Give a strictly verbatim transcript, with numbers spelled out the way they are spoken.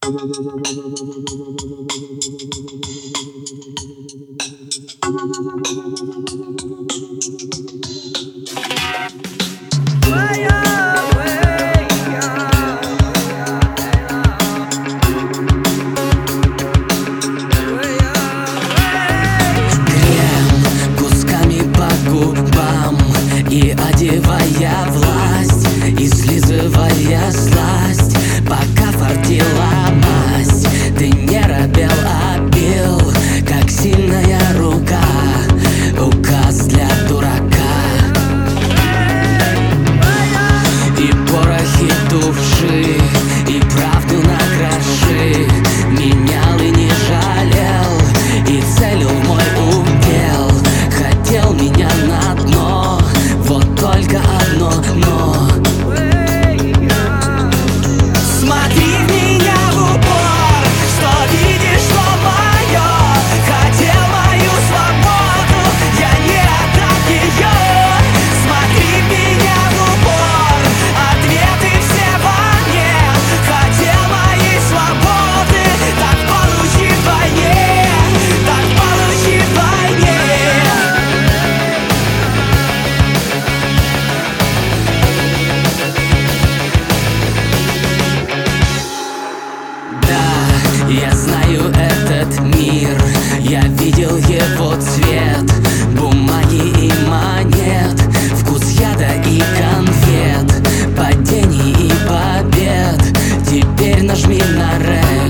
И одевая власть, и слизывая сласть, пока фартила масть. Ты не робел, а бил, как сильная рука, указ для дурака. И порохи души, и правду на гроши менял и не жалел, и целил в мой удел. Хотел меня на дно, вот только одно но. Смотри в меня в упор, что видишь, что мое. Хотел мою свободу, я не отдам ее. Смотри в меня в упор, ответы все во мне. Хотел моей свободы, так получи вдвойне, так получи вдвойне. Я знаю этот мир, я видел его цвет, бумаги и монет, вкус яда и конфет, падений и побед. Теперь нажми на рэп.